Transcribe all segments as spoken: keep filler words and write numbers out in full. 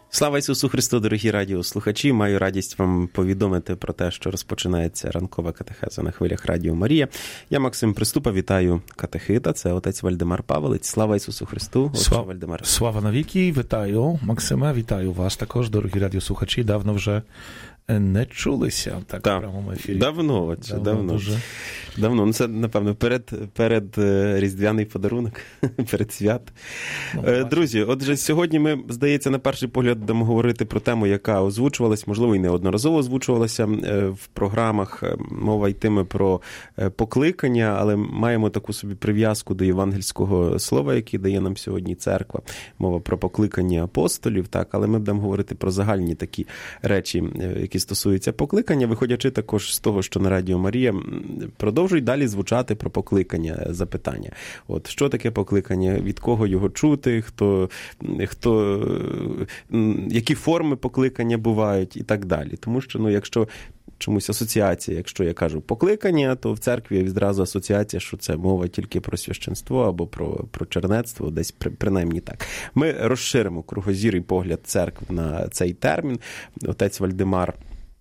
Слава Ісусу Христу, дорогі радіослухачі! Маю радість вам повідомити про те, що розпочинається ранкова катехеза на хвилях Радіо Марія. Я Максим Приступа, вітаю катехита, це отець Вальдемар Павелець. Слава Ісусу Христу, отче Слава, Вальдемар. Слава навіки, вітаю Максиме, вітаю вас також, дорогі радіослухачі. Давно вже не чулися так, так, в прямому ефірі. Давно, отче, давно. Давно. Дуже. давно. Ну, це, напевно, перед, перед різдвяний подарунок, перед свят. Ну, Друзі, отже, сьогодні ми, здається, на перший погляд будемо говорити про тему, яка озвучувалась, можливо, і неодноразово озвучувалася в програмах. Мова йтиме про покликання, але маємо таку собі прив'язку до євангельського слова, яке дає нам сьогодні церква. Мова про покликання апостолів, так, але ми будемо говорити про загальні такі речі, які стосуються покликання, виходячи також з того, що на Радіо Марія продовжують далі звучати про покликання запитання. От, що таке покликання, від кого його чути, хто, хто, які форми покликання бувають і так далі. Тому що, ну, якщо чомусь асоціація, якщо я кажу покликання, то в церкві відразу асоціація, що це мова тільки про священство або про, про чернецтво, десь при, принаймні так. Ми розширимо кругозір і погляд церкви на цей термін. Отець Вальдемар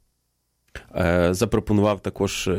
запропонував також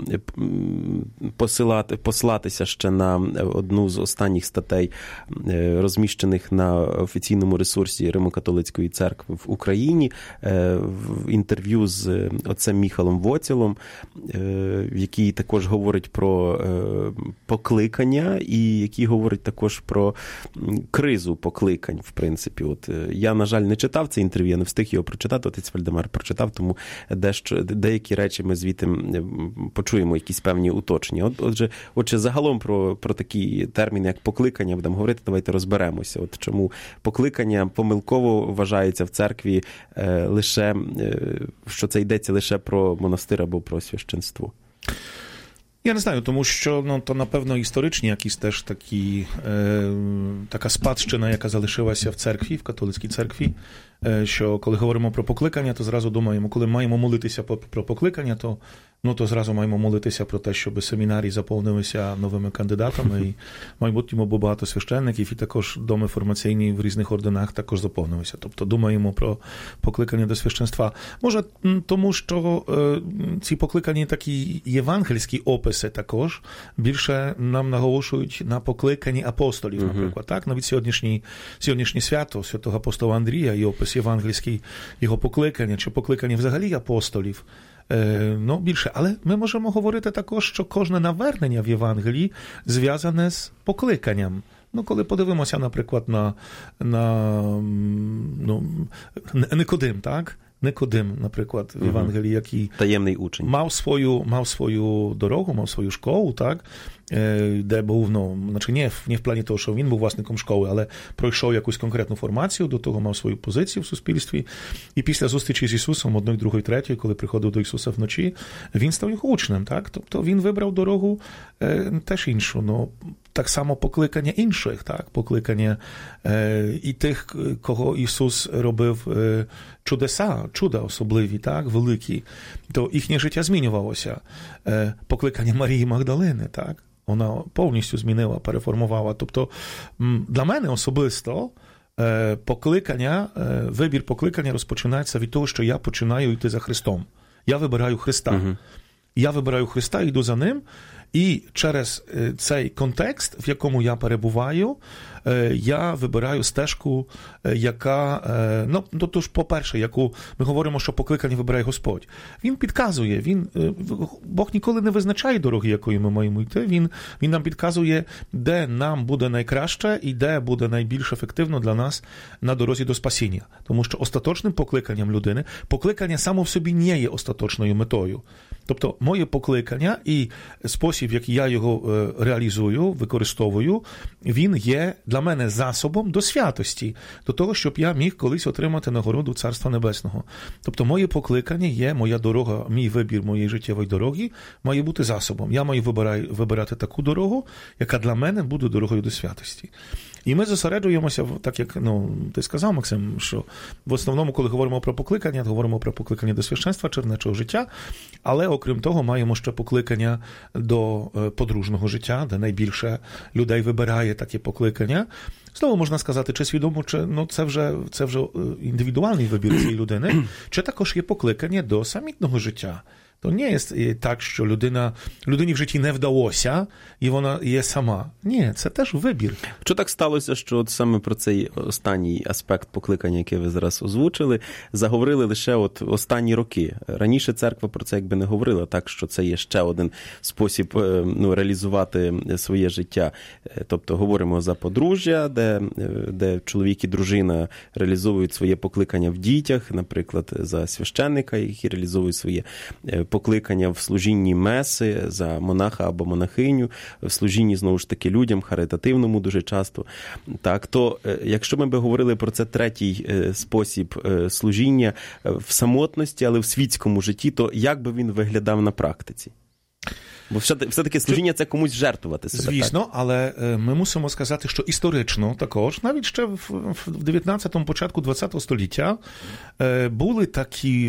посилати, послатися ще на одну з останніх статей, розміщених на офіційному ресурсі Римо-католицької церкви в Україні, в інтерв'ю з отцем Міхалом Воцілом, який також говорить про покликання і який говорить також про кризу покликань, в принципі. От я, на жаль, не читав це інтерв'ю, я не встиг його прочитати, отець Вальдемар прочитав, тому дещо деякі речі ми звідти почуємо, якісь певні уточнення. От, отже, отже, загалом про, про такі терміни, як покликання, будемо говорити, давайте розберемося. От чому покликання помилково вважається в церкві е, лише, е, що це йдеться лише про монастир або про священство. Я не знаю, тому що, ну, то, напевно, історичні якісь теж такі, е, така спадщина, яка залишилася в церкві, в католицькій церкві, е, що коли говоримо про покликання, то зразу думаємо, коли маємо молитися про покликання, то, ну, то зразу маємо молитися про те, щоб семінарії заповнилися новими кандидатами, і в майбутньому було багато священників, і також доми формаційні в різних орденах також заповнилися. Тобто думаємо про покликання до священства. Може, тому що е, ці покликані такі євангельські описи також більше нам наголошують на покликанні апостолів, uh-huh. наприклад. Так? Навіть сьогоднішнє, сьогоднішнє свято святого апостола Андрія і опис євангельський його покликання, чи покликання взагалі апостолів, е, ну, більше. Але ми можемо говорити також, що кожне навернення в Євангелії зв'язане з покликанням. Ну, коли подивимося, наприклад, на, на ну, Никодим, так? Никодим, наприклад, в Євангелії, який таємний учень. Мав свою, мав свою дорогу, мав свою школу, так? Де був, ну, значить, не, не в плані того, що він був власником школи, але пройшов якусь конкретну формацію, до того мав свою позицію в суспільстві. І після зустрічі з Ісусом, одної, другої, третьої, коли приходив до Ісуса вночі, він став його учнем, так? Тобто він вибрав дорогу е, теж іншу, ну, так само покликання інших, так? Покликання е, і тих, кого Ісус робив е, чудеса, чуда особливі, так? Великі, то їхнє життя змінювалося. Е, покликання Марії Магдалини, так? Вона повністю змінила, переформувала. Тобто для мене особисто покликання, вибір покликання розпочинається від того, що я починаю йти за Христом. Я вибираю Христа. Uh-huh. Я вибираю Христа, йду за Ним, і через цей контекст, в якому я перебуваю, я вибираю стежку, яка, ну, тобто ж, по-перше, яку ми говоримо, що покликання вибирає Господь. Він підказує, він, Бог ніколи не визначає дороги, якою ми маємо йти, він, він нам підказує, де нам буде найкраще і де буде найбільш ефективно для нас на дорозі до спасіння. Тому що остаточним покликанням людини, покликання само в собі не є остаточною метою. Тобто моє покликання і спосіб, в який я його реалізую, використовую, він є для мене засобом до святості, до того, щоб я міг колись отримати нагороду Царства Небесного. Тобто моє покликання є, моя дорога, мій вибір моєї життєвої дороги має бути засобом. Я маю вибирати таку дорогу, яка для мене буде дорогою до святості. І ми зосереджуємося, так як ну, ти сказав, Максим, що в основному, коли говоримо про покликання, говоримо про покликання до священства, чернечого життя, але окрім того маємо ще покликання до подружного життя, де найбільше людей вибирає таке покликання. Знову можна сказати, чи свідомо, чи ну, це вже, це вже індивідуальний вибір цієї людини, чи також є покликання до самітного життя. To nie jest tak, що людина, людині в житті не вдалося, і вона є сама. Ні, це теж вибір. Що так сталося, що от саме про цей останній аспект покликання, який ви зараз озвучили, заговорили лише от останні роки? Раніше церква про це якби не говорила, так, що це є ще один спосіб ну, реалізувати своє життя. Тобто говоримо за подружжя, де, де чоловік і дружина реалізовують своє покликання в дітях, наприклад, за священника, які реалізовують своє покликання в служінні меси, за монаха або монахиню, в служінні, знову ж таки, людям, харитативному дуже часто. Так, то якщо ми би говорили про це третій спосіб служіння в самотності, але в світському житті, то як би він виглядав на практиці? Бо все-таки служіння – це комусь жертвувати себе. Звісно, так? але ми мусимо сказати, що історично також, навіть ще в дев'ятнадцятому, початку двадцятого століття були такі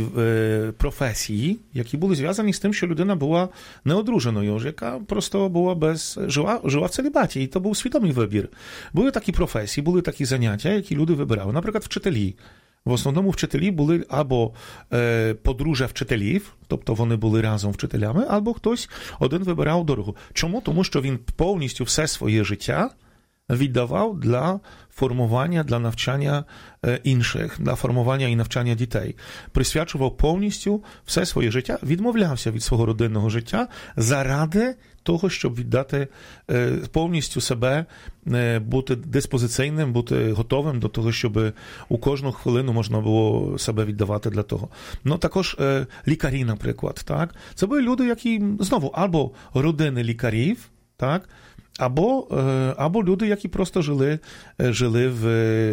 професії, які були зв'язані з тим, що людина була неодруженою, яка просто була без, жила, жила в целібаті, і то був свідомий вибір. Були такі професії, були такі заняття, які люди вибирали. Наприклад, вчителі. В основному вчителі були або е, подружжя вчителів, тобто вони були разом вчителями, або хтось один вибирав дорогу. Чому? Тому що він повністю все своє життя віддавав для формування, для навчання е, інших, для формування і навчання дітей. Присвячував повністю все своє життя, відмовлявся від свого родинного життя заради того, щоб віддати е, повністю себе, е, бути диспозиційним, бути готовим до того, щоб у кожну хвилину можна було себе віддавати для того. Ну, також е, лікарі, наприклад, так? Це були люди, які, знову, або родини лікарів, так? Або, е, або люди, які просто жили, жили в,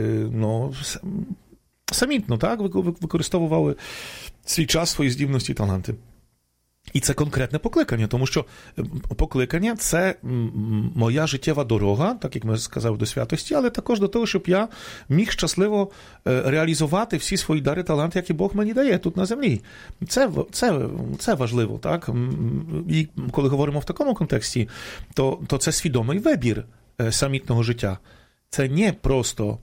ну, самітно, так? Використовували свій час, свої здібності і таланти. І це конкретне покликання, тому що покликання – це моя життєва дорога, так як ми сказали, до святості, але також до того, щоб я міг щасливо реалізувати всі свої дари, таланти, які Бог мені дає тут на землі. Це, це, це важливо, так? І коли говоримо в такому контексті, то, то це свідомий вибір самітного життя. Це не просто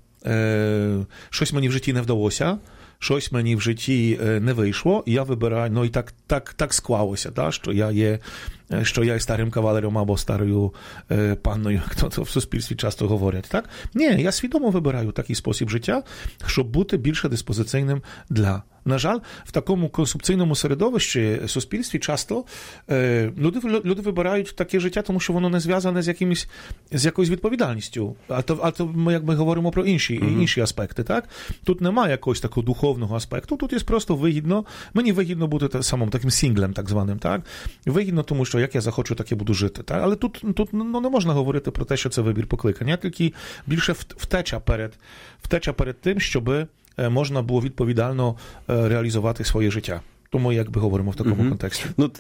е, щось мені в житті не вдалося, щось мені в житті не вийшло, і я вибираю, ну і так, так, так склалося, та, що я є, що я є старим кавалером або старою е, панною, як то в суспільстві часто говорять, так? Ні, я свідомо вибираю такий спосіб життя, щоб бути більше диспозиційним для. На жаль, в такому консумпційному середовищі, суспільстві часто е, люди, люди вибирають таке життя, тому що воно не зв'язане з якимось, з якоюсь відповідальністю. А то, а то ми якби говоримо про інші, mm-hmm. інші аспекти, так? Тут немає якогось такого духовного аспекту, тут є просто вигідно, мені вигідно бути самим таким сінглем, так званим, так? Вигідно, тому що як я захочу, так я буду жити, так? Але тут, тут ну, не можна говорити про те, що це вибір покликання, тільки більше втеча перед, втеча перед тим, щоби можна було відповідально реалізувати своє життя. Тому, якби говоримо в такому uh-huh. контексті. Ну,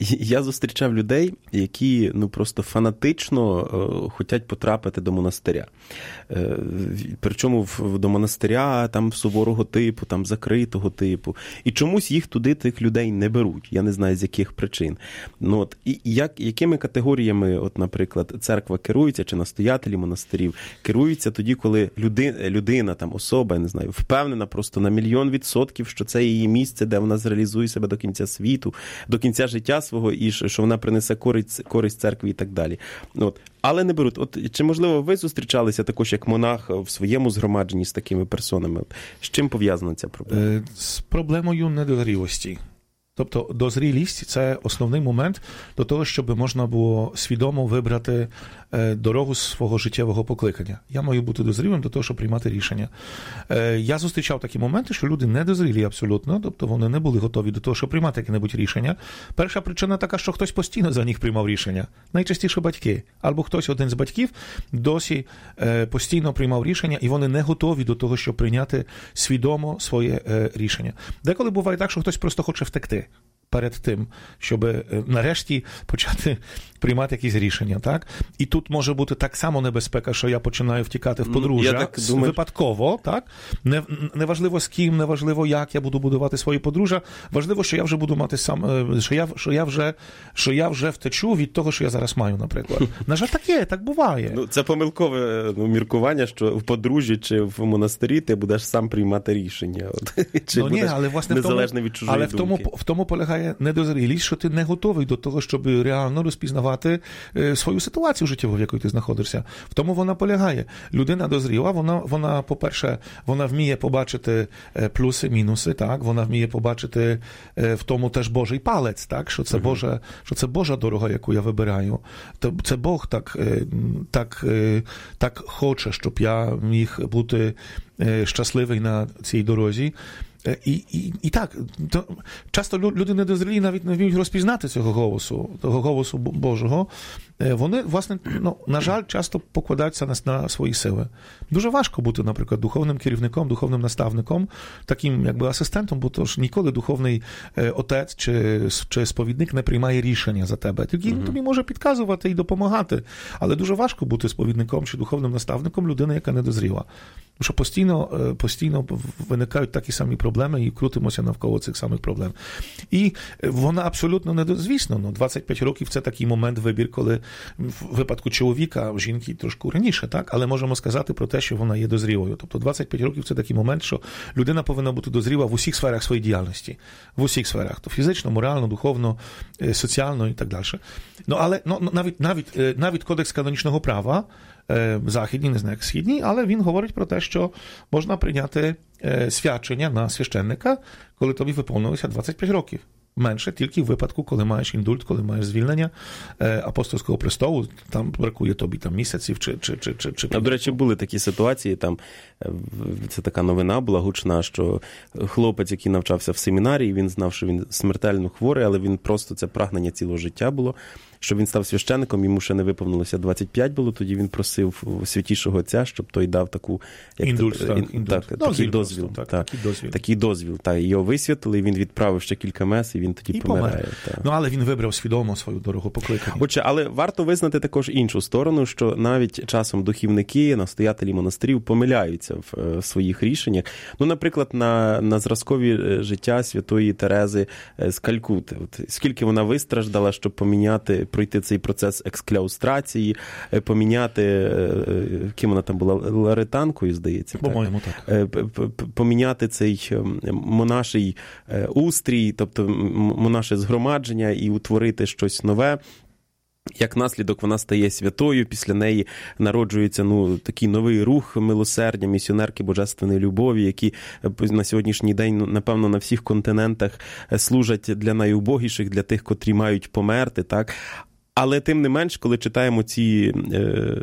я зустрічав людей, які ну, просто фанатично е, хочуть потрапити до монастиря. Е, причому в, до монастиря там суворого типу, там закритого типу. І чомусь їх туди, тих людей, не беруть. Я не знаю, з яких причин. Ну, от, і як, якими категоріями, от, наприклад, церква керується, чи настоятелі монастирів керуються тоді, коли люди, людина, там, особа, я не знаю, впевнена просто на мільйон відсотків, що це її місце, де вона зреалізує себе до кінця світу, до кінця життя свого, і що вона принесе користь, користь церкві і так далі. От. Але не беруть. От, чи, можливо, ви зустрічалися також як монах в своєму згромадженні з такими персонами? От, з чим пов'язана ця проблема? З проблемою недозрілості. Тобто дозрілість – це основний момент до того, щоб можна було свідомо вибрати дорогу свого життєвого покликання. Я маю бути дозрілим до того, щоб приймати рішення. Я зустрічав такі моменти, що люди не дозрілі абсолютно, тобто вони не були готові до того, щоб приймати яке-небудь рішення. Перша причина така, що хтось постійно за них приймав рішення. Найчастіше батьки. Або хтось один з батьків досі постійно приймав рішення, і вони не готові до того, щоб прийняти свідомо своє рішення. Деколи буває так, що хтось просто хоче втекти. перед тим, щоб нарешті почати приймати якісь рішення, так? І тут може бути так само небезпека, що я починаю втікати в подружжя думаю... випадково, так? Не, неважливо з ким, неважливо як я буду будувати свої подружжя, важливо, що я вже буду мати сам, що я, що я, вже, що я вже втечу від того, що я зараз маю, наприклад. На жаль, так є, так буває. Ну, це помилкове ну, міркування, що в подружжі чи в монастирі ти будеш сам приймати рішення. От. Чи ну, ні, але, власне, незалежно від чужої але думки. Але в тому, в тому полягає недозрілість, що ти не готовий до того, щоб реально розпізнавати свою ситуацію життєву, в якій ти знаходишся. В тому вона полягає. Людина дозріла, вона, вона, по-перше, вона вміє побачити плюси, мінуси, так? Вона вміє побачити в тому теж Божий палець, так? Що це, Божа, що це Божа дорога, яку я вибираю. Це Бог так, так, так хоче, щоб я міг бути щасливий на цій дорозі. І, і, і так, то, часто люди недозрілі навіть не вміють розпізнати цього голосу, того голосу Божого. Вони, власне, ну, на жаль, часто покладаються на, на свої сили. Дуже важко бути, наприклад, духовним керівником, духовним наставником, таким, якби, асистентом, бо то ж ніколи духовний отець чи, чи сповідник не приймає рішення за тебе. Тільки він тобі може підказувати і допомагати. Але дуже важко бути сповідником чи духовним наставником людини, яка недозріла. Тому що постійно, постійно виникають такі самі проблеми і крутимося навколо цих самих проблем. І вона абсолютно недозвісно. Ну, двадцять п'ять років – це такий момент вибір, коли в випадку чоловіка, в жінки трошки раніше, так? Але можемо сказати про те, що вона є дозрілою. Тобто двадцять п'ять років – це такий момент, що людина повинна бути дозріла в усіх сферах своєї діяльності. В усіх сферах. То фізично, морально, духовно, соціально і так далі. Ну, але ну, навіть, навіть, навіть кодекс канонічного права західній, не знаю, як східній, але він говорить про те, що можна прийняти свідчення на священника, коли тобі виповнилося двадцять п'ять років. Менше тільки в випадку, коли маєш індульт, коли маєш звільнення апостольського престолу, там бракує тобі там місяців чи... чи, чи, чи, чи... А, до речі, були такі ситуації, там, це така новина була гучна, що хлопець, який навчався в семінарії, він знав, що він смертельно хворий, але він просто, це прагнення цілого життя було, щоб він став священником, йому ще не виповнилося двадцять п'ять було, тоді він просив святішого отця, щоб той дав таку... Як індульт, це, так, ін, індульт. Так, дозвіл такий дозвіл. Просто, так, так, такий дозвіл. Такий дозвіл, так, його висвятили, він відправив ще кілька мес, і він тоді і помирає. Ну, але він вибрав свідомо свою дорогу покликання. Отже, але варто визнати також іншу сторону, що навіть часом духівники, настоятелі монастирів помиляються в, в своїх рішеннях. Ну, наприклад, на, на зразкові життя святої Терези з Калькути. От, скільки вона вистраждала, щоб поміняти, пройти цей процес екскляустрації, поміняти, ким вона там була, ларетанкою, здається. По-моєму, так. Поміняти цей монаший устрій, тобто монаше згромадження і утворити щось нове. Як наслідок вона стає святою, після неї народжується ну, такий новий рух милосердя, місіонерки божественної любові, які на сьогоднішній день, напевно, на всіх континентах служать для найубогіших, для тих, котрі мають померти, так? Але тим не менш, коли читаємо ці е,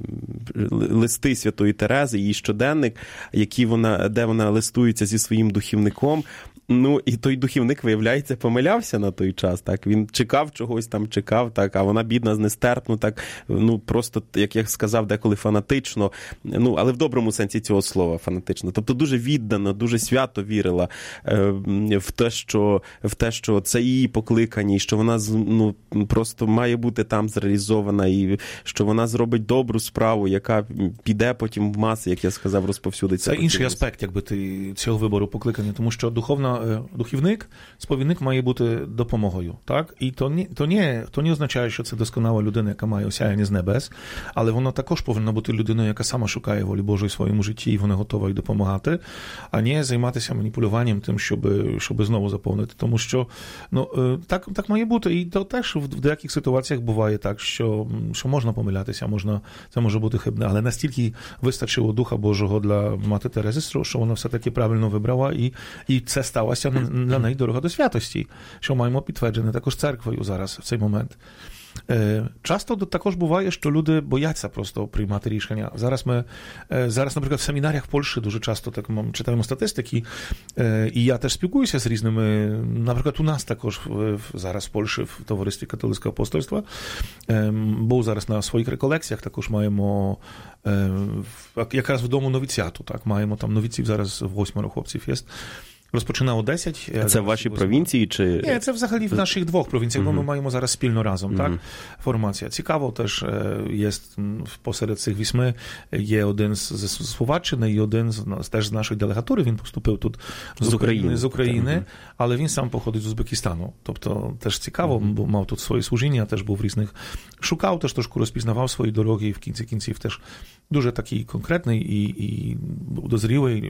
листи Святої Терези, її щоденник, які вона, де вона листується зі своїм духівником, ну, і той духівник, виявляється, помилявся на той час, так, він чекав чогось там, чекав, так, а вона, бідна, нестерпно, так, ну, просто, як я сказав, деколи фанатично, ну, але в доброму сенсі цього слова фанатично, тобто дуже віддано, дуже свято вірила е, в те, що, в те, що це її покликання, і що вона, ну, просто має бути там зреалізована, і що вона зробить добру справу, яка піде потім в маси, як я сказав, розповсюдиться. Це інший аспект, якби ти цього вибору покликання, тому що духовна духівник, сповідник має бути допомогою, так? І то не, то, не, то не означає, що це досконала людина, яка має осяяння з небес, але вона також повинна бути людиною, яка сама шукає волі Божої в своєму житті, і вона готова їй допомагати, а не займатися маніпулюванням тим, щоб, щоб знову заповнити. Тому що ну, так, так має бути. І то теж в деяких ситуаціях буває так, що, що можна помилятися, можна, це може бути хибне, але настільки вистачило Духа Божого для мати Терези, що вона все-таки правильно вибрала, і, і це стало для неї дорога до святості, що маємо підтверджене також церквою зараз в цей момент. Часто також буває, що люди бояться просто приймати рішення. Зараз ми, зараз, наприклад, в семінаріях в Польщі дуже часто так ми читаємо статистики, і я теж спілкуюся з різними, наприклад, у нас також зараз в Польщі в Товаристві католицького апостольства, бо зараз на своїх реколекціях також маємо якраз в дому новіціату, так, маємо там новіців зараз восьмеро хлопців є. Розпочинав у десять. Це в вашій провінції? Чи... Ні, це взагалі в наших двох провінціях, бо uh-huh. ми маємо зараз спільно разом, uh-huh. так, формація. Цікаво теж є, посеред цих вісьми є один з, з Словаччини і один з, теж з нашої делегатури, він поступив тут з, з України, з України uh-huh. але він сам походить з Узбекистану. Тобто теж цікаво, uh-huh. бо мав тут своє служіння, теж був різних, шукав, теж трошки розпізнавав свої дороги і в кінці кінців теж дуже такий конкретний і, і дозрілий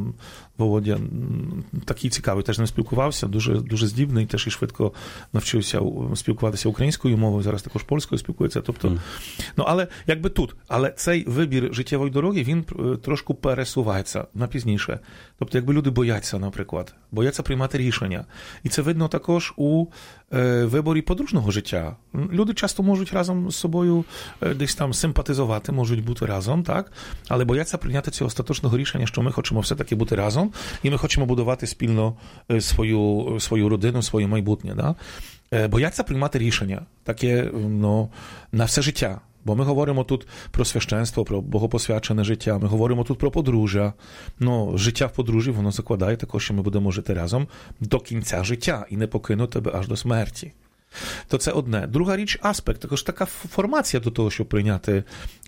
Володя, такий цікавий, теж не спілкувався, дуже, дуже здібний, теж і швидко навчився спілкуватися українською мовою, зараз також польською спілкується. Тобто, mm. ну, але якби тут, але цей вибір життєвої дороги, він трошки пересувається на пізніше. Тобто, якби люди бояться, наприклад, бояться приймати рішення. І це видно також у е, виборі подружного життя. Люди часто можуть разом з собою е, десь там симпатизувати, можуть бути разом, так? Але бояться прийняти цього остаточного рішення, що ми хочемо все-таки бути разом, і ми хочемо будувати спільно свою, свою родину, своє майбутнє. Да? Бояться приймати рішення таке, ну, на все життя. Бо ми говоримо тут про священство, про богопосвячене життя, ми говоримо тут про подружжя. Ну, життя в подружжі, воно закладає також, що ми будемо жити разом до кінця життя і не покину тебе аж до смерті. То це одне. Друга річ – аспект, також така формація до того, щоб прийняти,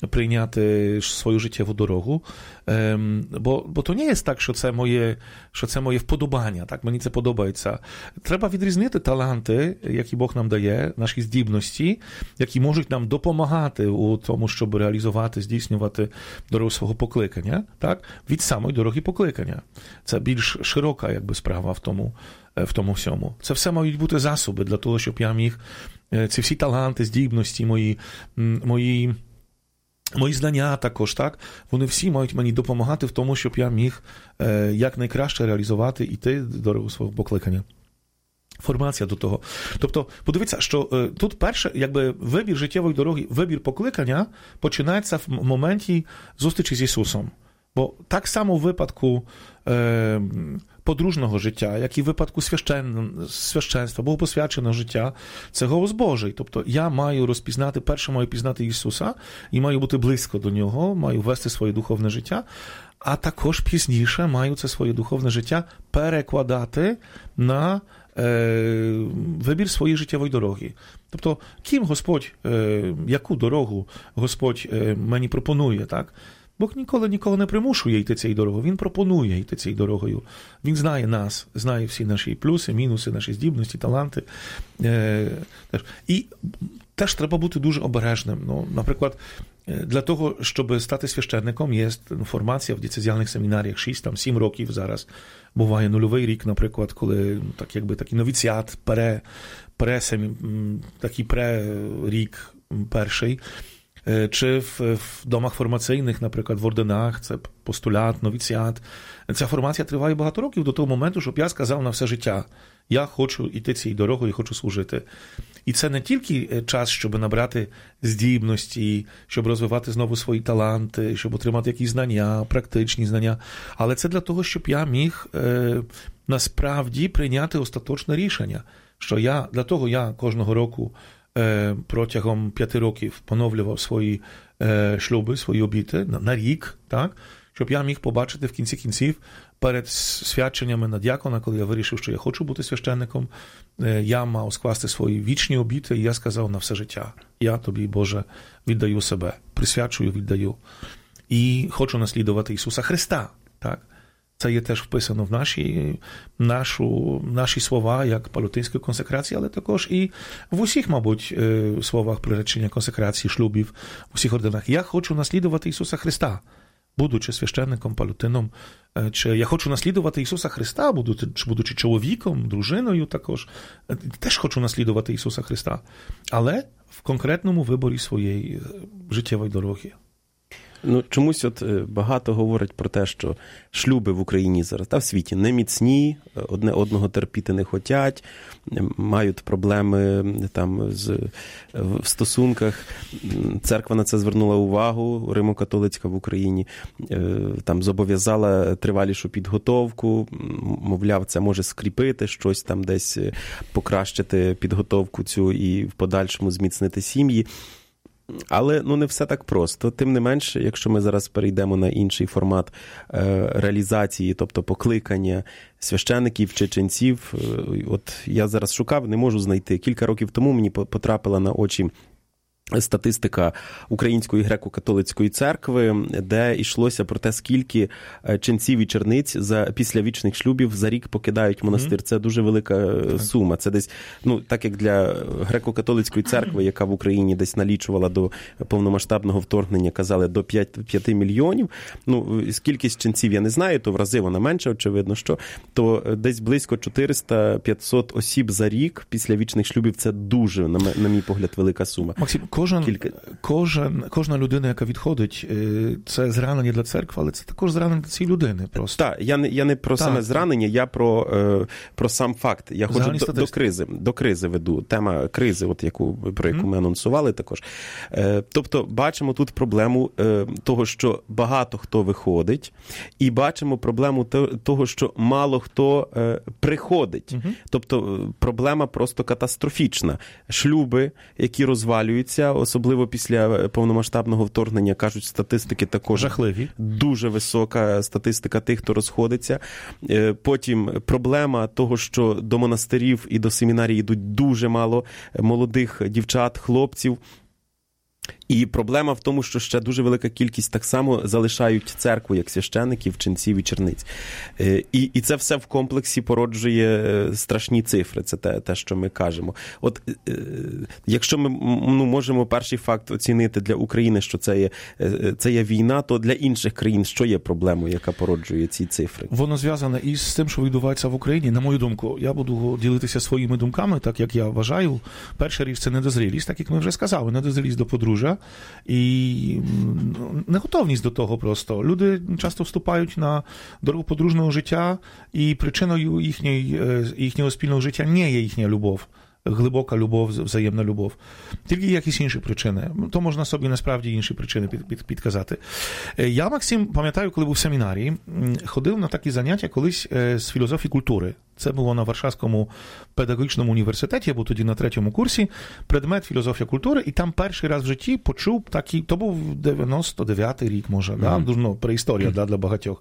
прийняти свою життєву дорогу. Ем, бо, бо то не є так, що це моє, що це моє вподобання, так? Мені це подобається. Треба відрізнити таланти, які Бог нам дає, наші здібності, які можуть нам допомагати у тому, щоб реалізувати, здійснювати дорогу свого покликання, так? Від самої дороги покликання. Це більш широка, якби, справа в тому, в тому всьому. Це все мають бути засоби для того, щоб я міг ці всі таланти, здібності, мої, мої, мої знання також, так? Вони всі мають мені допомагати в тому, щоб я міг якнайкраще реалізувати і йти дорогу свого покликання. Формація до того. Тобто, подивіться, що е, тут перше, якби вибір життєвої дороги, вибір покликання починається в моменті зустрічі з Ісусом. Бо так само в випадку е, подружного життя, як і в випадку священ... священства, богопосвяченого життя, це голос Божий. Тобто я маю розпізнати, перше маю пізнати Ісуса і маю бути близько до Нього, маю вести своє духовне життя, а також пізніше маю це своє духовне життя перекладати на е, вибір своєї життєвої дороги. Тобто, ким Господь, е, яку дорогу Господь е, мені пропонує, так? Бог ніколи нікого не примушує йти цією дорогою, Він пропонує йти цією дорогою. Він знає нас, знає всі наші плюси, мінуси, наші здібності, таланти. І теж треба бути дуже обережним. Ну, наприклад, для того, щоб стати священником, є формація в дієцезіальних семінаріях шість, там сім років зараз. Буває нульовий рік, наприклад, коли так, якби, такий новіціат, пре, пре, такий пре-рік перший. Чи в, в домах формаційних, наприклад, в орденах, це постулят, новіціат. Ця формація триває багато років до того моменту, щоб я сказав на все життя, я хочу йти цією дорогою, хочу служити. І це не тільки час, щоб набрати здібності, щоб розвивати знову свої таланти, щоб отримати якісь знання, практичні знання, але це для того, щоб я міг е, насправді прийняти остаточне рішення, що я, для того я кожного року протягом п'яти років поновлював свої е, шлюби, свої обіти на, на рік, так? Щоб я міг побачити в кінці кінців перед свяченнями на діакона, коли я вирішив, що я хочу бути священником, е, я мав скласти свої вічні обіти, і я сказав на все життя, я тобі, Боже, віддаю себе, присвячую, віддаю. І хочу наслідувати Ісуса Христа, так? Це є теж вписано в наші, нашу, наші слова, як палатинської консекрації, але також і в усіх, мабуть, словах приречення консекрації, шлюбів, в усіх орденах. Я хочу наслідувати Ісуса Христа, будучи священником, палатином. Чи я хочу наслідувати Ісуса Христа, будучи, будучи чоловіком, дружиною також. Теж хочу наслідувати Ісуса Христа. Але в конкретному виборі своєї життєвої дороги. Ну, чомусь от багато говорять про те, що шлюби в Україні зараз, та в світі, не міцні, одне одного терпіти не хотять, мають проблеми там з, в стосунках. Церква на це звернула увагу, Римо-католицька в Україні, там зобов'язала тривалішу підготовку, мовляв, це може скріпити щось там десь, покращити підготовку цю і в подальшому зміцнити сім'ї. Але ну, не все так просто. Тим не менш, якщо ми зараз перейдемо на інший формат е, реалізації, тобто покликання священиків чи ченців, е, от я зараз шукав, не можу знайти. Кілька років тому мені потрапила на очі статистика Української греко-католицької церкви, де йшлося про те, скільки ченців і черниць за, після вічних шлюбів за рік покидають монастир. Це дуже велика сума. Це десь, ну, так як для греко-католицької церкви, яка в Україні десь налічувала до повномасштабного вторгнення, казали, до п'яти мільйонів. Ну, кількість ченців я не знаю, то в рази вона менша, очевидно, що. То десь близько чотириста-п'ятсот осіб за рік після вічних шлюбів. Це дуже, на, на мій погляд, велика сума. Максим, Кожен, Кілька... кожен, кожна людина, яка відходить, це зранення для церкви, але це також зранення для цієї людини просто. Так, я не, я не про так. саме зранення, я про, про сам факт. Я ходжу до, до кризи, до кризи веду. Тема кризи, от яку, про яку mm. ми анонсували також. Тобто, бачимо тут проблему того, що багато хто виходить, і бачимо проблему того, що мало хто приходить. Mm-hmm. Тобто, проблема просто катастрофічна. Шлюби, які розвалюються, особливо після повномасштабного вторгнення, кажуть, статистики також жахливі. Дуже висока статистика тих, хто розходиться. Потім проблема того, що до монастирів і до семінарій йдуть дуже мало молодих дівчат, хлопців. І проблема в тому, що ще дуже велика кількість так само залишають церкву, як священиків, ченців і черниць. І, і це все в комплексі породжує страшні цифри, це те, те, що ми кажемо. От, якщо ми ну, можемо перший факт оцінити для України, що це є, це є війна, то для інших країн що є проблемою, яка породжує ці цифри? Воно зв'язане із тим, що відбувається в Україні. На мою думку, я буду ділитися своїми думками, так як я вважаю. Перша річ – це недозрілість, так як ми вже сказали, недозрілість до подружжя. І неготовність до того просто. Люди часто вступають на дорогу подружнього життя, і причиною їхньої, їхнього спільного життя не є їхня любов. Глибока любов, взаємна любов. Тільки якісь інші причини. То можна собі насправді інші причини під, під, підказати. Я, Максим, пам'ятаю, коли був в семінарії, ходив на такі заняття колись з філософії культури. Це було на Варшавському педагогічному університеті, я був тоді на третьому курсі, предмет філософія культури, і там перший раз в житті почув такий, то був дев'яносто дев'ятий рік, може, mm-hmm. да? Дуже, ну, преісторія mm-hmm. да, для багатьох.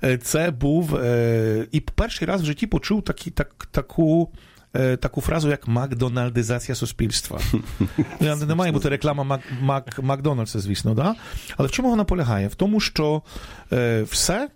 Це був, е, і перший раз в житті почув такі, так, таку таку фразу, як «макдональдизація суспільства». Не має бути реклама Мак, Мак, Макдональдса, звісно, да? Але в чому вона полягає? В тому, що е, все,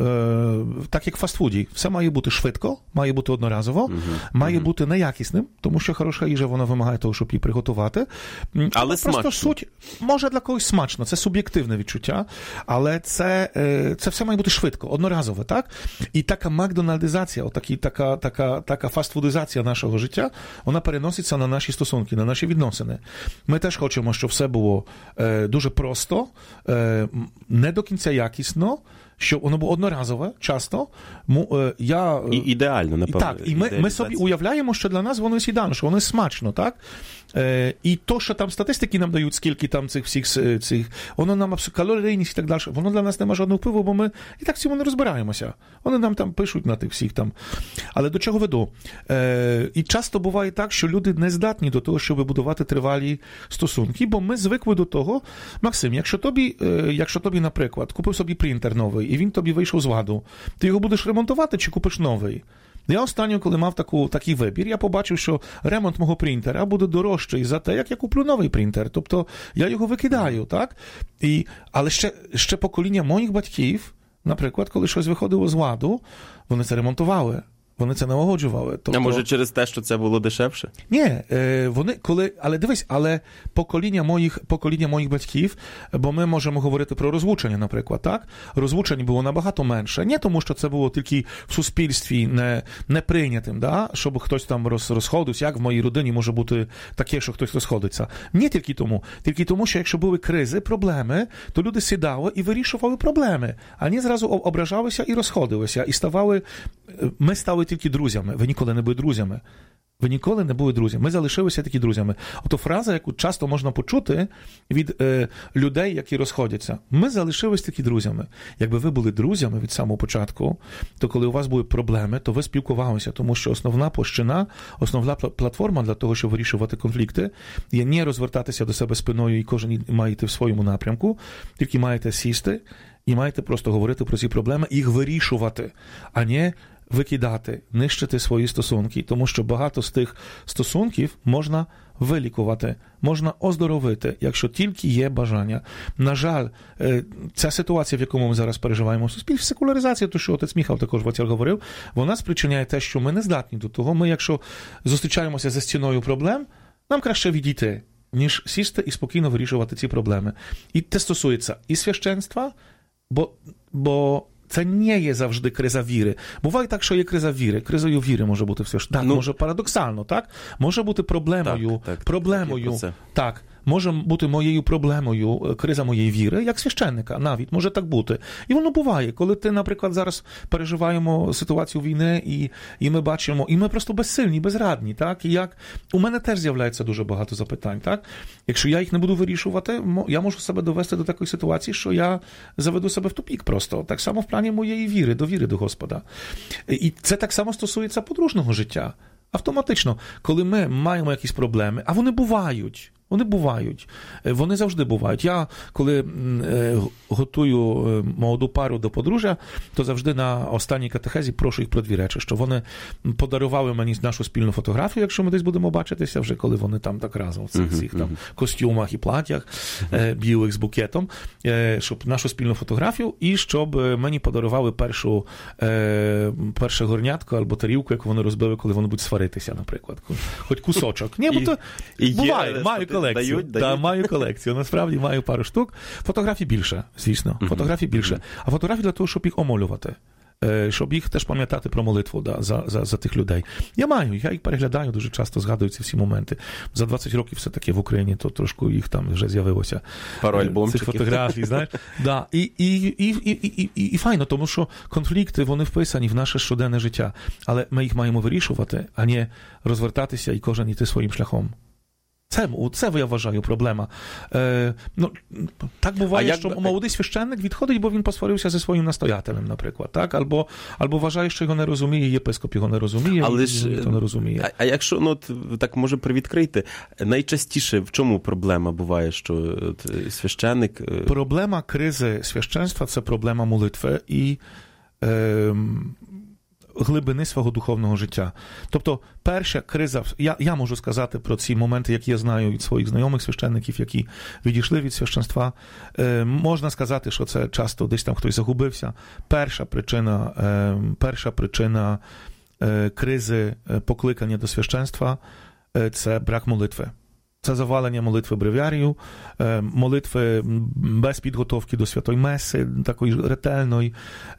е, так як в фастфуді, все має бути швидко, має бути одноразово, uh-huh. має uh-huh. бути неякісним, тому що хороша їжа, вона вимагає того, щоб її приготувати. Але просто смачно. Суть, може для когось смачно, це суб'єктивне відчуття, але це, е, це все має бути швидко, одноразово, так? І така макдональдизація, отакі, така, така, така фастфудизація нашого життя, вона переноситься на наші стосунки, на наші відносини. Ми теж хочемо, щоб все було е, дуже просто, е, не до кінця якісно, що воно було одноразове, часто. Я... І ідеально, напевно. Так, і ми, ми собі уявляємо, що для нас воно ідеально, що воно смачно, так? Е, і то, що там статистики нам дають, скільки там цих всіх, цих, воно нам абсолютно, калорійність і так далі, воно для нас не має жодного впливу, бо ми і так в цьому не розбираємося. Вони нам там пишуть на тих всіх там. Але до чого веду? Е, і часто буває так, що люди не здатні до того, щоб будувати тривалі стосунки, бо ми звикли до того, Максим, якщо тобі, е, якщо тобі, наприклад, купив собі принтер новий, і він тобі вийшов з ладу, ти його будеш ремонтувати чи купиш новий? Я останньо, коли мав таку, такий вибір, я побачив, що ремонт мого принтера буде дорожчий за те, як я куплю новий принтер. Тобто я його викидаю, так? І, але ще, ще покоління моїх батьків, наприклад, коли щось виходило з ладу, вони це ремонтували. Вони це налагоджували. Тобто... А може через те, що це було дешевше? Ні, вони коли, але дивись, але покоління моїх, покоління моїх батьків, бо ми можемо говорити про розлучення, наприклад, так? Розлучень було набагато менше. Не тому, що це було тільки в суспільстві не, не прийнятим, да? Щоб хтось там роз, розходився, як в моїй родині може бути таке, що хтось розходиться. Не тільки тому. Тільки тому, що якщо були кризи, проблеми, то люди сідали і вирішували проблеми. А не зразу ображалися і розходилися. І ставали, ми стали тільки друзями. Ви ніколи не були друзями. Ви ніколи не були друзями. Ми залишилися такі друзями. Ото фраза, яку часто можна почути від е, людей, які розходяться. Ми залишилися такі друзями. Якби ви були друзями від самого початку, то коли у вас були проблеми, то ви спілкувалися, тому що основна площина, основна платформа для того, щоб вирішувати конфлікти, є не розвертатися до себе спиною і кожен має йти в своєму напрямку, тільки маєте сісти і маєте просто говорити про ці проблеми і їх вирішувати, а не викидати, нищити свої стосунки, тому що багато з тих стосунків можна вилікувати, можна оздоровити, якщо тільки є бажання. На жаль, ця ситуація, в якому ми зараз переживаємо в суспільстві, секуляризація, то, що отець Міхал також Ватяр говорив, вона спричиняє те, що ми не здатні до того. Ми, якщо зустрічаємося за стіною проблем, нам краще відійти, ніж сісти і спокійно вирішувати ці проблеми. І це стосується і священства, бо, бо це не є завжди криза віри. Буває так, що є криза віри. Кризою віри може бути все ж. Так, ну, може парадоксально, так? Може бути проблемою, так, так, проблемою, так, так, може бути моєю проблемою криза моєї віри, як священника, навіть, може так бути. І воно буває, коли ти, наприклад, зараз переживаємо ситуацію війни, і, і ми бачимо, і ми просто безсильні, безрадні, так? І як у мене теж з'являється дуже багато запитань, так? Якщо я їх не буду вирішувати, я можу себе довести до такої ситуації, що я заведу себе в тупік просто. Так само в плані моєї віри, довіри до Господа. І це так само стосується подружнього життя. Автоматично, коли ми маємо якісь проблеми, а вони бувають, вони бувають, вони завжди бувають. Я, коли е, готую молоду пару до подружжя, то завжди на останній катехезі прошу їх про дві речі, що вони подарували мені нашу спільну фотографію, якщо ми десь будемо бачитися, вже коли вони там так разом в цих всіх там костюмах і платтях, е, білих з букетом, е, щоб нашу спільну фотографію, і щоб мені подарували першу, е, перше горнятко або тарілку, яку вони розбили, коли вони будуть сваритися, наприклад. Хоч кусочок. Ні, бо то і буває, маю колекцію. Дають, дають. Да, маю колекцію. Насправді маю пару штук. Фотографій більше, звісно. Фотографій більше. А фотографій для того, щоб їх омолювати. Щоб їх теж пам'ятати про молитву, да, за, за, за тих людей. Я маю, я їх переглядаю, дуже часто згадую ці всі моменти. За двадцять років все-таки в Україні, то трошки їх там вже з'явилося. Пару альбомчиків. Цих фотографій, знаєш. Да. І, і, і, і, і, і, і файно, тому що конфлікти, вони вписані в наше щоденне життя. Але ми їх маємо вирішувати, а не розвертатися і кожен йти своїм шляхом. Це, це, я вважаю, проблема. Е, ну, так буває, як... що молодий священник відходить, бо він посварився зі своїм настоятелем, наприклад. Так? Або, або вважає, що його не розуміє, єпископ його не розуміє, але ж, ніхто не розуміє. А, а якщо, ну, так, може, привідкрити, найчастіше в чому проблема буває, що от, священник... Проблема кризи священства – це проблема молитви і... Е, глибини свого духовного життя. Тобто, перша криза, я, я можу сказати про ці моменти, які я знаю від своїх знайомих священників, які відійшли від священства. Е, можна сказати, що це часто десь там хтось загубився. Перша причина, е, перша причина е, кризи покликання до священства е, – це брак молитви. Це завалення молитви бревіарію, молитви без підготовки до святої меси, такої ретельної.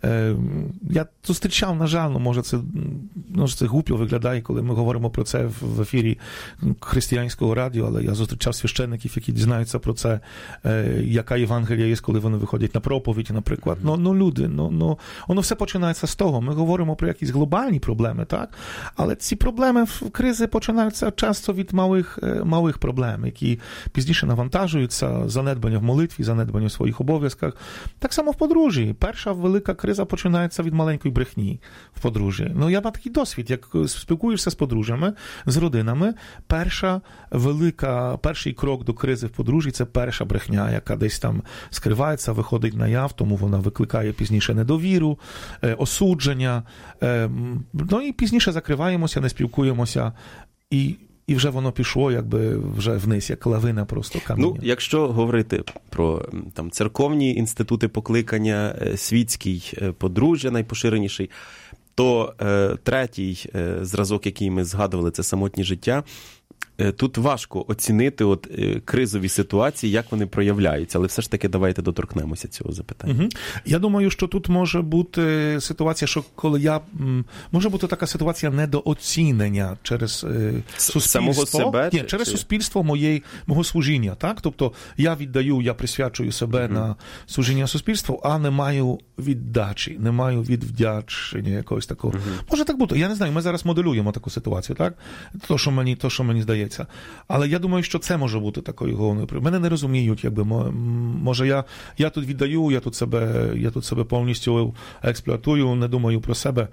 Я зустрічав, на жаль, ну, може це, ну, це глупо виглядає, коли ми говоримо про це в ефірі християнського радіо, але я зустрічав священників, які дізнаються про це, яка Євангелія є, коли вони виходять на проповідь, наприклад. Ну, ну люди, ну, ну, воно все починається з того. Ми говоримо про якісь глобальні проблеми, так? Але ці проблеми в кризи починаються часто від малих, малих проблем. Проблеми, які пізніше навантажуються, занедбання в молитві, занедбання в своїх обов'язках. Так само в подружжі. Перша велика криза починається від маленької брехні в подружжі. Ну, я мав такий досвід, як спілкуєшся з подружжями, з родинами, перша велика, перший крок до кризи в подружжі – це перша брехня, яка десь там скривається, виходить наяв, тому вона викликає пізніше недовіру, осудження. Ну, і пізніше закриваємося, не спілкуємося, і І вже воно пішло, якби вже вниз, як лавина просто каміння. Ну, якщо говорити про там церковні інститути покликання, світський подружжя найпоширеніший, то е, третій е, зразок, який ми згадували, це самотнє життя. тут важко оцінити от кризові ситуації, як вони проявляються, але все ж таки давайте доторкнемося цього запитання. Угу. Я думаю, що тут може бути ситуація, що коли я... Може бути така ситуація недооцінення через суспільство. Самого себе? Ні, через чи... суспільство моєї, мого служіння, так? Тобто я віддаю, я присвячую себе угу. на служіння суспільству, а не маю віддачі, не маю відвдячення якогось такого. Угу. Може так бути. Я не знаю, ми зараз моделюємо таку ситуацію, так? То, що мені, то, що мені здається. Але я думаю, що це може бути такою головною. Мене не розуміють, якби, може я, я тут віддаю, я тут себе, я тут себе повністю експлуатую, не думаю про себе.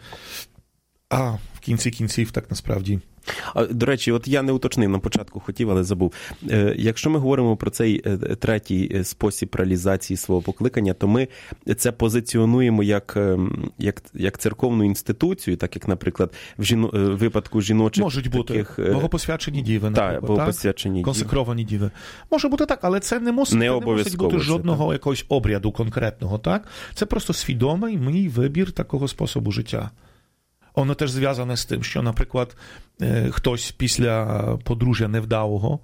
А в кінці кінців так насправді. До речі, от я не уточнив на початку, хотів, але забув. Якщо ми говоримо про цей третій спосіб реалізації свого покликання, то ми це позиціонуємо як, як, як церковну інституцію, так як, наприклад, в жіно, випадку жіночих... Можуть бути таких... богопосвячені діви, наприклад, так? Богопосвячені діви. Консекровані діви. Може бути так, але це не мусить, не не мусить бути жодного це, якогось обряду конкретного, так? Це просто свідомий мій вибір такого способу життя. Воно теж зв'язане з тим, що, наприклад, хтось після подружжя невдалого,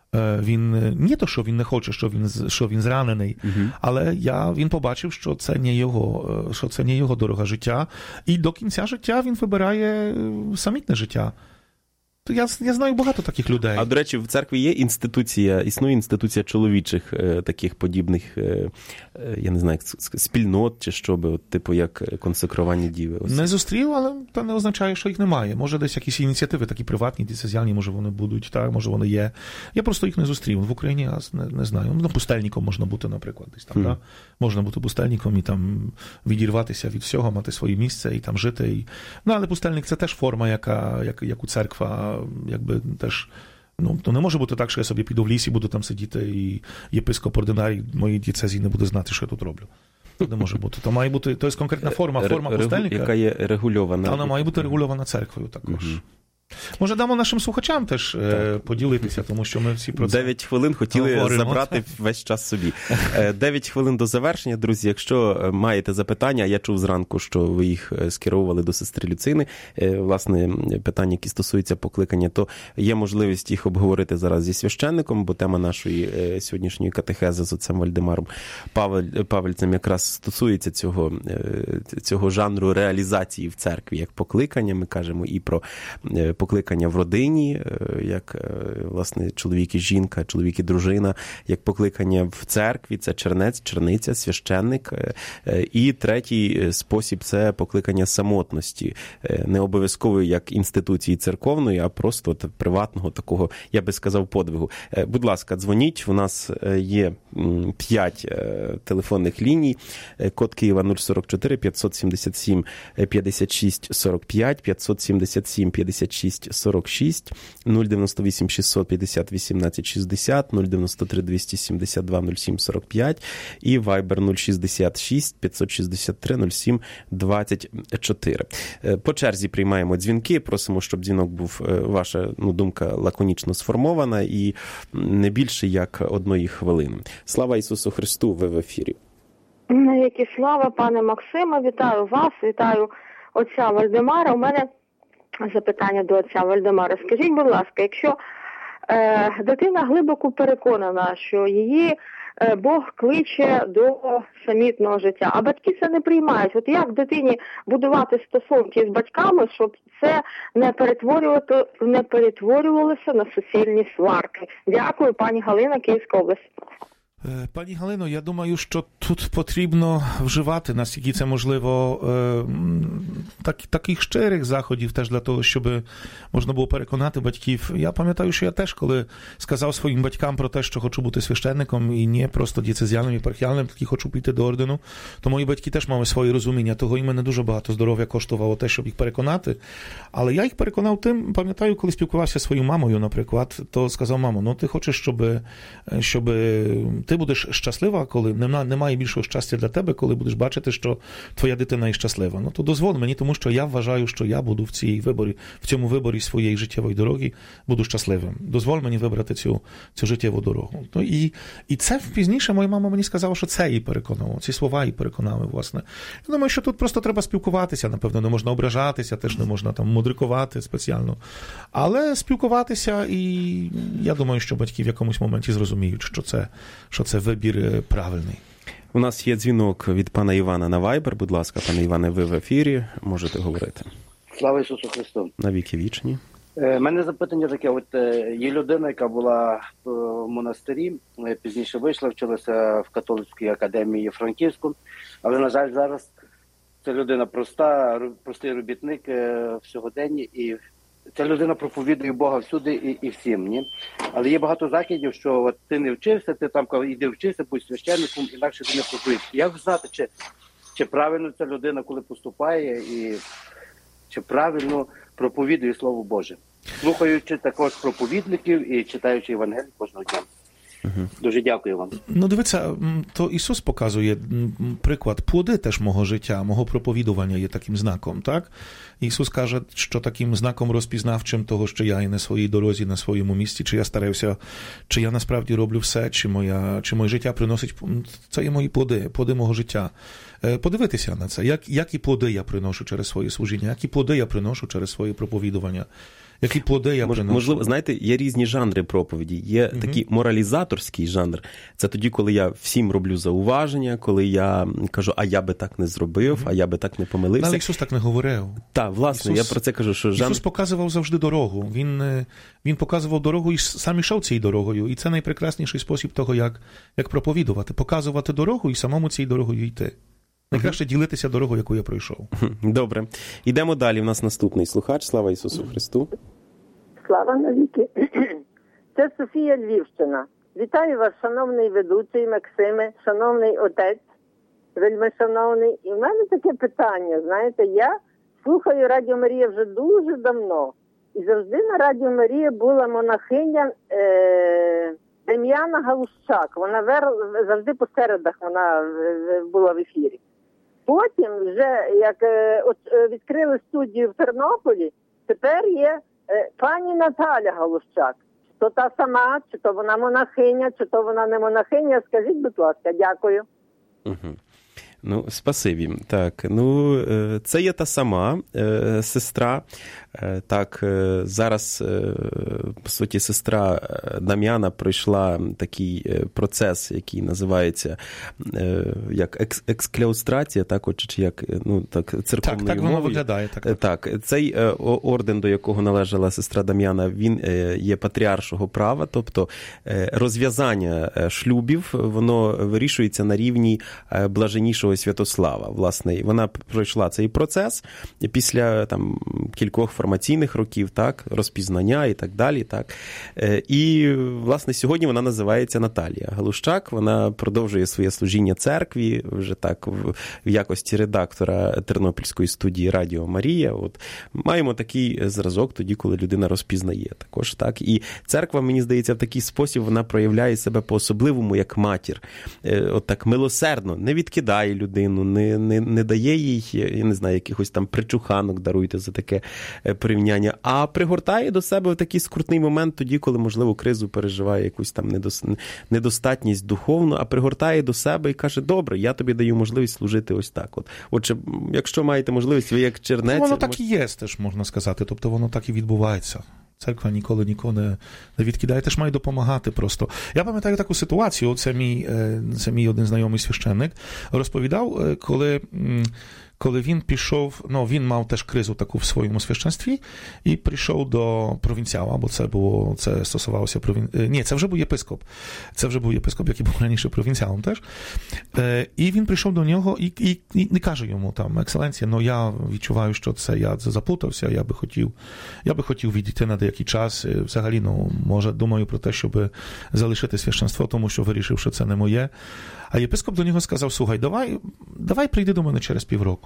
він не то, що він не хоче, що він, що він зранений, uh-huh. але я, він побачив, що це не його, що це не його дорога життя, і до кінця життя він вибирає самітне життя. Я, я знаю багато таких людей. А, до речі, в церкві є інституція, існує інституція чоловічих е, таких подібних, е, я не знаю, спільнот чи що би, от, типу, як консекровані діви. Ось. Не зустрів, але це не означає, що їх немає. Може, десь якісь ініціативи, такі приватні, діцезіальні, може, вони будуть, так, може, вони є. Я просто їх не зустрів. В Україні я не, не знаю. Ну, пустельником можна бути, наприклад, десь там, mm. так? Можна бути пустельником і там відірватися від всього, мати своє місце і там жити. І... Ну, але пустельник – це теж форма, яка, як, яку церква якби теж, ну, то не може бути так, що я собі піду в ліс і буду там сидіти, і єпископ ординарій моїй дієцезії не буде знати, що я тут роблю. Це не може бути. То має бути, то є конкретна форма, форма пустельника. Яка є регульована. Та вона має бути регульована церквою також. Угу. Може, дамо нашим слухачам теж так. поділитися, тому що ми всі про це дев'ять хвилин хотіли говоримо. Забрати весь час собі. дев'ять хвилин до завершення, друзі. Якщо маєте запитання, я чув зранку, що ви їх скеровували до сестри Люцини, власне, питання, які стосуються покликання, то є можливість їх обговорити зараз зі священником, бо тема нашої сьогоднішньої катехези з отцем Вальдемаром Павельцем якраз стосується цього, цього жанру реалізації в церкві, як покликання, ми кажемо і про покликання в родині, як, власне, чоловік і жінка, чоловік і дружина, як покликання в церкві, це чернець, черниця, священник. І третій спосіб – це покликання самотності. Не обов'язково як інституції церковної, а просто от приватного такого, я би сказав, подвигу. Будь ласка, дзвоніть, у нас є п'ять телефонних ліній. Код Києва нуль сорок чотири п'ятсот сімдесят сім п'ятдесят шість сорок п'ять, п'ятсот сімдесят сім п'ятдесят шість сорок шість, нуль дев'яносто вісім шістсот п'ятдесят вісімнадцять шістдесят, нуль дев'яносто три двісті сімдесят два нуль сім сорок п'ять і Viber нуль шістдесят шість п'ятсот шістдесят три нуль сім двадцять чотири. По черзі приймаємо дзвінки, просимо, щоб дзвінок був, ваша ну, думка лаконічно сформована і не більше як одної хвилини. Слава Ісусу Христу, ви в ефірі. Навіки слава, пане Максиме, вітаю вас, вітаю отця Вальдемара. У мене запитання до отця Вальдемара. Скажіть, будь ласка, якщо е, дитина глибоко переконана, що її е, Бог кличе до самітного життя, а батьки це не приймають, от як дитині будувати стосунки з батьками, щоб це не перетворювати, не перетворювалося на суцільні сварки? Дякую, пані Галина, Київська область. Пані Галино, я думаю, що тут потрібно вживати, наскільки це можливо, так, таких щирих заходів теж для того, щоб можна було переконати батьків. Я пам'ятаю, що я теж, коли сказав своїм батькам про те, що хочу бути священником і не просто дієцезіальним, єпархіальним, таки хочу піти до ордену, то мої батьки теж мали своє розуміння того, і мене дуже багато здоров'я коштувало те, щоб їх переконати. Але я їх переконав тим, пам'ятаю, коли спілкувався зі своєю мамою, наприклад, то сказав: мамо, ну ти хочеш, щоб, щоб ти будеш щаслива, коли немає більшого щастя для тебе, коли будеш бачити, що твоя дитина є щаслива. Ну, то дозволь мені, тому що я вважаю, що я буду в цій виборі, в цьому виборі своєї життєвої дороги буду щасливим. Дозволь мені вибрати цю, цю життєву дорогу. Ну, і, і це пізніше моя мама мені сказала, що це її переконало, ці слова її переконали, власне. Я думаю, що тут просто треба спілкуватися, напевно, не можна ображатися, теж не можна там мудрикувати спеціально. Але спілкуватися, і я думаю, що батьки в якомусь моменті зрозуміють, що це, що це вибір правильний. У нас є дзвінок від пана Івана на Viber. Будь ласка, пане Іване, ви в ефірі, можете говорити. Слава Ісусу Христу. Навіки вічні. У мене запитання таке, от є людина, яка була в монастирі, пізніше вийшла, вчилася в католицькій академії Франківську, але, на жаль, зараз ця людина проста, простий робітник в сьогоденні, і ця людина проповідує Бога всюди і, і всім, ні? Але є багато закидів, що от ти не вчився, ти там іди вчився, будь священником, інакше ти не проповідуєш. Як знати, чи, чи правильно ця людина, коли поступає, і чи правильно проповідує Слово Боже? Слухаючи також проповідників і читаючи Євангелію кожного дня. Угу. Дуже дякую вам. Ну, дивіться, то Ісус показує приклад, плоди теж мого життя, мого проповідування є таким знаком, так? Ісус каже, що таким знаком розпізнавчим того, що я і на своїй дорозі, на своєму місці, чи я стараюся, чи я насправді роблю все, чи, моя, чи моє життя приносить, це є мої плоди, плоди мого життя. Подивитися на це, як, які плоди я приношу через своє служіння, які плоди я приношу через своє проповідування. Які плоди я приношу? Можливо, знаєте, є різні жанри проповіді. Є uh-huh. такий моралізаторський жанр. Це тоді, коли я всім роблю зауваження, коли я кажу, а я би так не зробив, uh-huh. а я би так не помилився. Але Ісус так не говорив. Так, власне, Ісус, я про це кажу, що жанр... Ісус показував завжди дорогу. Він, він показував дорогу і сам ішов цією дорогою. І це найпрекрасніший спосіб того, як, як проповідувати. Показувати дорогу і самому цією дорогою йти. Найкраще ділитися дорогою, яку я пройшов. Добре. Йдемо далі. У нас наступний слухач. Слава Ісусу Христу. Слава навіки. Це Софія, Львівщина. Вітаю вас, шановний ведучий Максиме, шановний отець, вельми шановний. І в мене таке питання, знаєте, я слухаю Радіо Марія вже дуже давно. І завжди на Радіо Марія була монахиня е- Дем'яна Галущак. Вона вер... завжди по середах вона була в ефірі. Потім вже, як от, відкрили студію в Тернополі, тепер є пані Наталя Галущак. То та сама, чи то вона монахиня, чи то вона не монахиня. Скажіть, будь ласка, дякую. Угу. Ну, спасибі. Так, ну, це є та сама е, сестра. Е, так, е, зараз, е, по суті, сестра Дам'яна пройшла такий процес, який називається е, як екс, ексклеустрація, так, от, чи як, ну, так, церковною так, так мовою. Воно виглядає. Так, так. так, цей е, орден, до якого належала сестра Дам'яна, він е, є патріаршого права, тобто е, розв'язання шлюбів, воно вирішується на рівні е, блаженнішого Святослава. Власне, вона пройшла цей процес після там кількох формаційних років, так, розпізнання і так далі, так. І, власне, сьогодні вона називається Наталія Галущак. Вона продовжує своє служіння церкві вже так в, в якості редактора тернопільської студії Радіо Марія. От маємо такий зразок тоді, коли людина розпізнає також, так. І церква, мені здається, в такий спосіб вона проявляє себе по-особливому як матір. От так милосердно, не відкидає людину, не, не, не дає їй, я не знаю, якихось там причуханок, даруйте за таке порівняння, а пригортає до себе в такий скрутний момент тоді, коли, можливо, кризу переживає якусь там недостатність духовну, а пригортає до себе і каже, добре, я тобі даю можливість служити ось так. От. Отже, якщо маєте можливість, ви як чернець... Воно так і є, теж можна сказати, тобто воно так і відбувається. Церква ніколи нікого не, не відкидає, теж має допомагати просто. Я пам'ятаю таку ситуацію, це мій, це мій один знайомий священник розповідав, коли... коли він пішов, ну, він мав теж кризу таку в своєму священстві і прийшов до провінціала, бо це було, це стосувалося провін... Ні, це вже був єпископ. Це вже був єпископ, який був раніше провінціалом теж. І він прийшов до нього і, і, і не каже йому там, екселенція, ну, я відчуваю, що це я заплутався, я би хотів, я би хотів відійти на деякий час. Взагалі, ну, може, думаю про те, щоб залишити священство, тому що вирішив, що це не моє. А єпископ до нього сказав, слухай, давай, давай прийди до мене через півроку.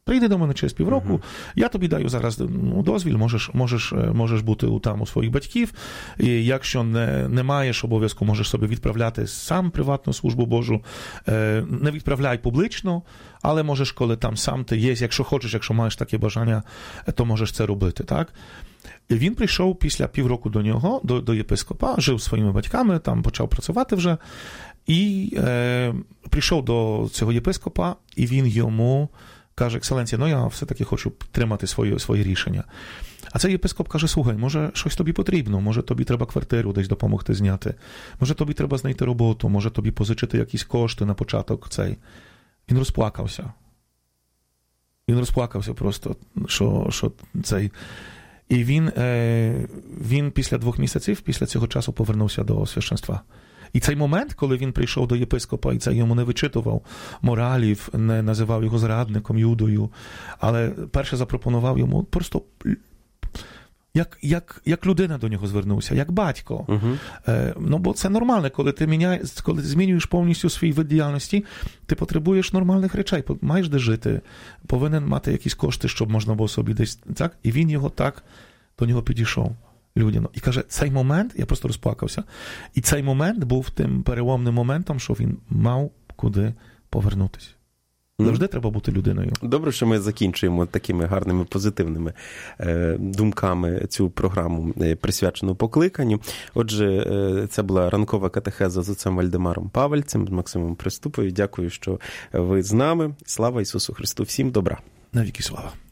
Прийди до мене через півроку, uh-huh. я тобі даю зараз ну, дозвіл, можеш, можеш, можеш бути там у своїх батьків, і якщо не, не маєш обов'язку, можеш собі відправляти сам приватну службу Божу, не відправляй публічно, але можеш, коли там сам ти є, якщо хочеш, якщо маєш таке бажання, то можеш це робити, так? І він прийшов після півроку до нього, до, до єпископа, жив зі своїми батьками, там почав працювати вже, і е, прийшов до цього єпископа, і він йому каже: екселенція, ну я все-таки хочу підтримати своє, своє рішення. А цей єпископ каже: слухай, може щось тобі потрібно, може тобі треба квартиру десь допомогти зняти, може тобі треба знайти роботу, може тобі позичити якісь кошти на початок цей. Він розплакався. Він розплакався просто, що, що цей... І він, е, він після двох місяців, після цього часу повернувся до священства. І цей момент, коли він прийшов до єпископа, і це йому не вичитував моралів, не називав його зрадником, юдою, але перше запропонував йому просто як, як, як людина до нього звернувся, як батько. Uh-huh. Е, ну, бо це нормально, коли ти, міняє, коли ти змінюєш повністю свій вид діяльності, ти потребуєш нормальних речей, маєш де жити, повинен мати якісь кошти, щоб можна було собі десь, так? І він його так, до нього підійшов. Людяно. І каже, цей момент, я просто розплакався, і цей момент був тим переломним моментом, що він мав куди повернутися. Завжди mm. треба бути людиною. Добре, що ми закінчуємо такими гарними, позитивними е, думками цю програму, е, присвячену покликанню. Отже, е, це була ранкова катехеза з отцем Вальдемаром Павельцем, з Максимом Приступовою. Дякую, що ви з нами. Слава Ісусу Христу! Всім добра! Навіки слава!